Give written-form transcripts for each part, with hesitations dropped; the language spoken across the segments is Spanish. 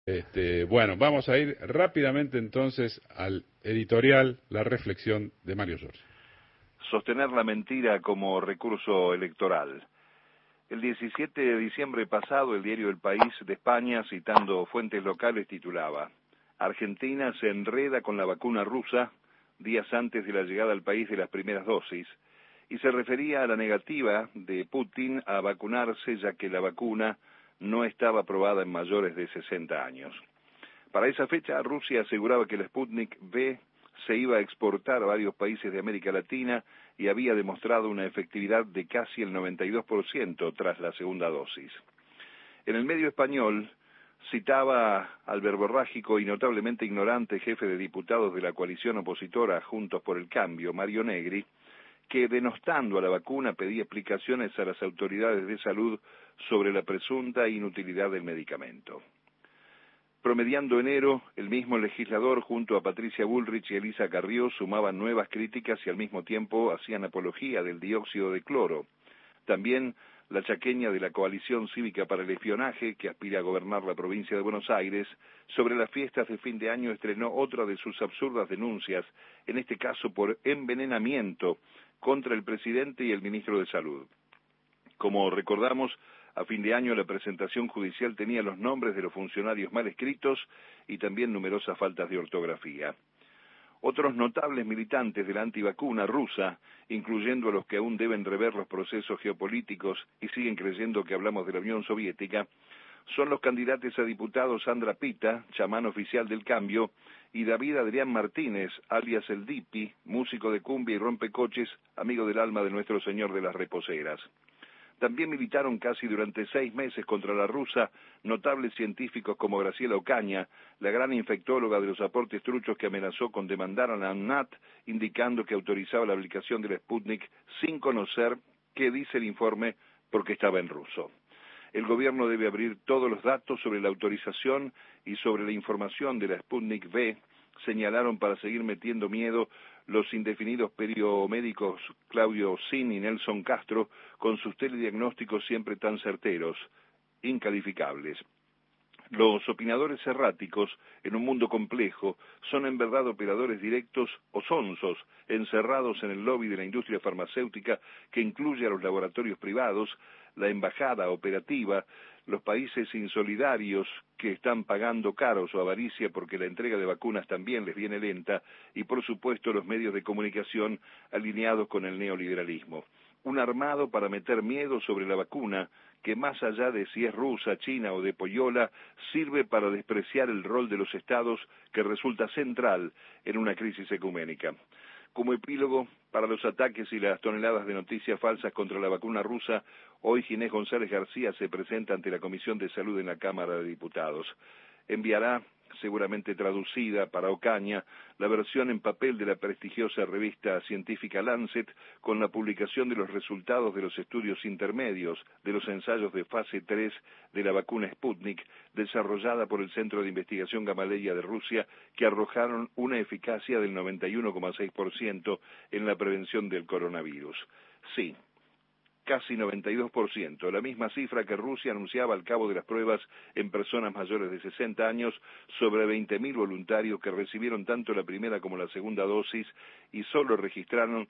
Bueno, vamos a ir rápidamente entonces al editorial, la reflexión de Mario Giorgi. Sostener la mentira como recurso electoral. El 17 de diciembre pasado, el diario El País de España, citando fuentes locales, titulaba: Argentina se enreda con la vacuna rusa días antes de la llegada al país de las primeras dosis, y se refería a la negativa de Putin a vacunarse, ya que la vacuna no estaba aprobada en mayores de 60 años. Para esa fecha, Rusia aseguraba que la Sputnik V se iba a exportar a varios países de América Latina y había demostrado una efectividad de casi el 92% tras la segunda dosis. En el medio español citaba al verborrágico y notablemente ignorante jefe de diputados de la coalición opositora Juntos por el Cambio, Mario Negri, que denostando a la vacuna pedía explicaciones a las autoridades de salud sobre la presunta inutilidad del medicamento. Promediando enero, el mismo legislador junto a Patricia Bullrich y Elisa Carrió sumaban nuevas críticas y al mismo tiempo hacían apología del dióxido de cloro. También la chaqueña de la Coalición Cívica para el Espionaje, que aspira a gobernar la provincia de Buenos Aires, sobre las fiestas de fin de año estrenó otra de sus absurdas denuncias, en este caso por envenenamiento, contra el presidente y el ministro de Salud. Como recordamos, a fin de año la presentación judicial tenía los nombres de los funcionarios mal escritos y también numerosas faltas de ortografía. Otros notables militantes de la antivacuna rusa, incluyendo a los que aún deben rever los procesos geopolíticos y siguen creyendo que hablamos de la Unión Soviética, son los candidatos a diputados Sandra Pita, chamán oficial del cambio, y David Adrián Martínez, alias el Dipi, músico de cumbia y rompecoches, amigo del alma de nuestro Señor de las Reposeras. También militaron casi durante 6 meses contra la rusa notables científicos como Graciela Ocaña, la gran infectóloga de los aportes truchos que amenazó con demandar a la ANMAT, indicando que autorizaba la aplicación de la Sputnik sin conocer qué dice el informe porque estaba en ruso. El gobierno debe abrir todos los datos sobre la autorización y sobre la información de la Sputnik V, señalaron para seguir metiendo miedo los indefinidos periomédicos Claudio Sin y Nelson Castro, con sus telediagnósticos siempre tan certeros, incalificables. Los opinadores erráticos, en un mundo complejo, son en verdad operadores directos o sonsos, encerrados en el lobby de la industria farmacéutica que incluye a los laboratorios privados, la embajada operativa, los países insolidarios que están pagando caro su avaricia porque la entrega de vacunas también les viene lenta, y por supuesto los medios de comunicación alineados con el neoliberalismo. Un armado para meter miedo sobre la vacuna que, más allá de si es rusa, china o de Poyola, sirve para despreciar el rol de los estados que resulta central en una crisis ecuménica. Como epílogo, para los ataques y las toneladas de noticias falsas contra la vacuna rusa, hoy Ginés González García se presenta ante la Comisión de Salud en la Cámara de Diputados. Enviará, seguramente traducida para Ocaña, la versión en papel de la prestigiosa revista científica Lancet, con la publicación de los resultados de los estudios intermedios de los ensayos de fase 3 de la vacuna Sputnik, desarrollada por el Centro de Investigación Gamaleya de Rusia, que arrojaron una eficacia del 91,6% en la prevención del coronavirus. Sí, casi 92%, la misma cifra que Rusia anunciaba al cabo de las pruebas en personas mayores de 60 años sobre 20.000 voluntarios que recibieron tanto la primera como la segunda dosis y solo registraron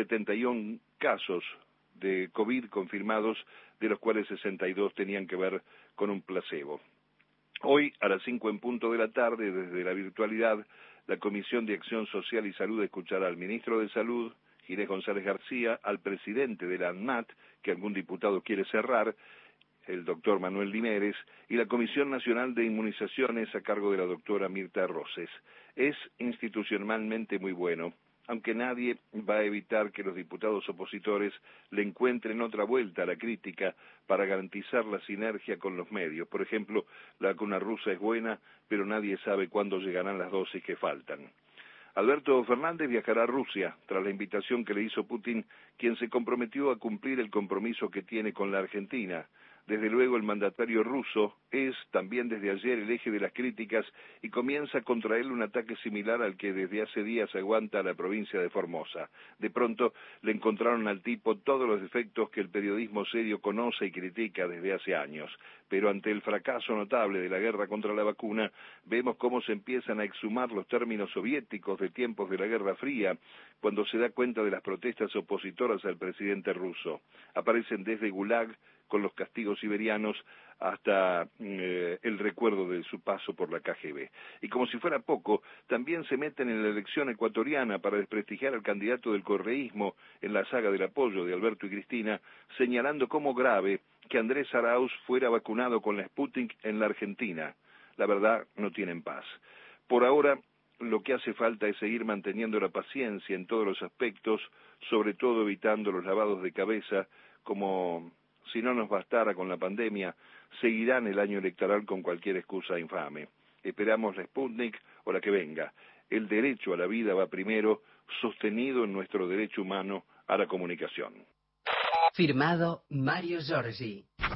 71 casos de COVID confirmados, de los cuales 62 tenían que ver con un placebo. Hoy, a las 5 en punto de la tarde, desde la virtualidad, la Comisión de Acción Social y Salud escuchará al ministro de Salud, Ginés González García, al presidente de la ANMAT, que algún diputado quiere cerrar, el doctor Manuel Limeres, y la Comisión Nacional de Inmunizaciones a cargo de la doctora Mirta Roses. Es institucionalmente muy bueno, aunque nadie va a evitar que los diputados opositores le encuentren otra vuelta a la crítica para garantizar la sinergia con los medios. Por ejemplo, la vacuna rusa es buena, pero nadie sabe cuándo llegarán las dosis que faltan. Alberto Fernández viajará a Rusia tras la invitación que le hizo Putin, quien se comprometió a cumplir el compromiso que tiene con la Argentina, Desde luego el mandatario ruso es también desde ayer el eje de las críticas y comienza contra él un ataque similar al que desde hace días aguanta la provincia de Formosa. De pronto le encontraron al tipo todos los defectos que el periodismo serio conoce y critica desde hace años. Pero ante el fracaso notable de la guerra contra la vacuna, vemos cómo se empiezan a exhumar los términos soviéticos de tiempos de la Guerra Fría, cuando se da cuenta de las protestas opositoras al presidente ruso. Aparecen desde Gulag, con los castigos siberianos, hasta el recuerdo de su paso por la KGB. Y como si fuera poco, también se meten en la elección ecuatoriana para desprestigiar al candidato del correísmo en la saga del apoyo de Alberto y Cristina, señalando como grave que Andrés Arauz fuera vacunado con la Sputnik en la Argentina. La verdad, no tienen paz. Por ahora, lo que hace falta es seguir manteniendo la paciencia en todos los aspectos, sobre todo evitando los lavados de cabeza, como si no nos bastara con la pandemia, seguirán el año electoral con cualquier excusa infame. Esperamos la Sputnik o la que venga. El derecho a la vida va primero, sostenido en nuestro derecho humano a la comunicación. Firmado Mario Giorgi.